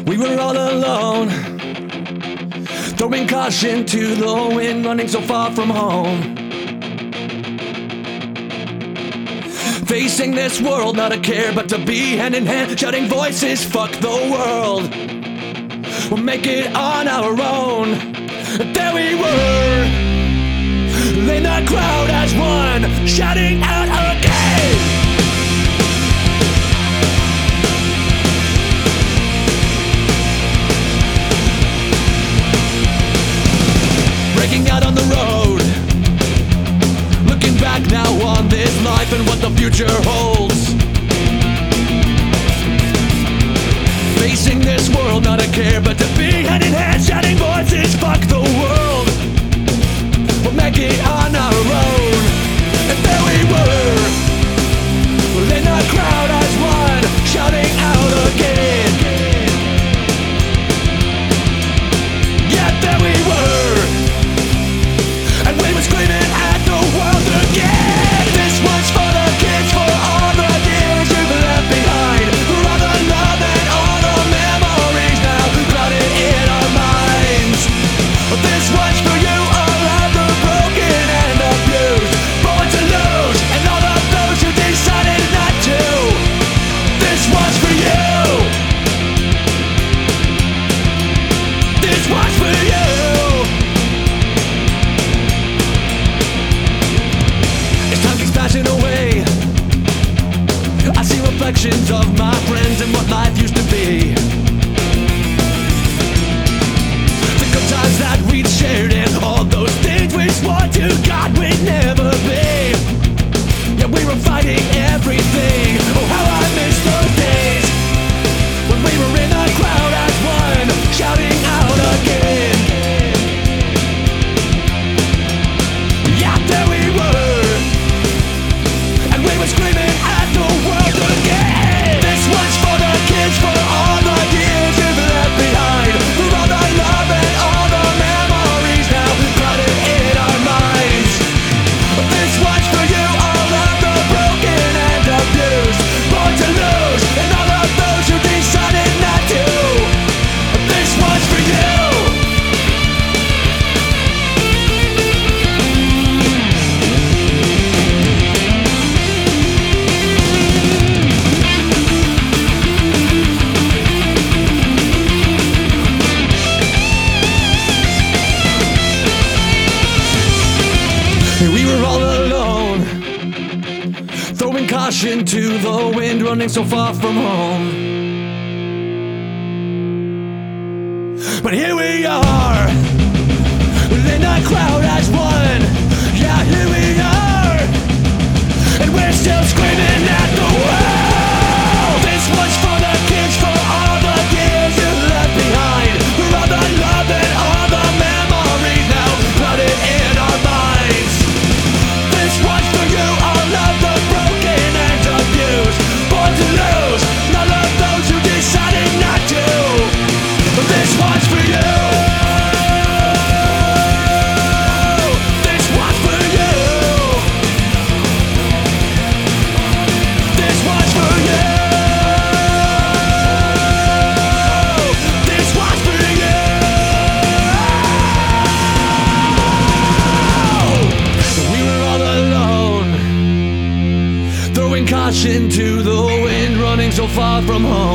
We were all alone, throwing caution to the wind, running so far from home. Facing this world, not a care, but to be hand in hand, shouting voices, fuck the world. We'll make it on our own. There we were, in the crowd as one, shouting out again. Breaking out on the road, looking back now on this life and what the future holds. Facing this world, not a care, but to be hand in hand, shouting voices, fuck the world. We'll make it on our own. And there we were, in the crowd as one, shouting out again. Yeah, there we were, and we were screaming at the world again. This one's for the kids, for all the years you've left behind, for all the love and all the memories now clouded in our minds. This one's for you, all of the broken and abused, born to lose, and all of those who decided not to. This one's for you. This one's for you. Passing away, I see reflections of my friends and what life used to be. The good times that we'd shared and all those things we swore to God we'd never be. Yeah, we were fighting everything. Oh, how I miss those days when we were in the crowd as one, shouting out again. Yeah, there we were, we were screaming at the world again. This one's for the kids, for all the years you've left behind, for all the love and all the memories now clouded in our minds. This one's for you, all of the broken and abused, born to lose, and all of those who decided not to. This one's for you. We were all alone, throwing caution to the wind, running so far from home. But here we are, in the crowd as one. Yeah, here we are, and we're still screaming at the world. This one's for the kids, for all the years you left behind, for all the love and all the memories now clouded in our minds. This one's for you, all of the broken and abused, born to lose, none of those who decided not to. This one's for you. This one's for you. This one's for you. This one's for you. We were all alone, throwing caution to the wind, running so far from home.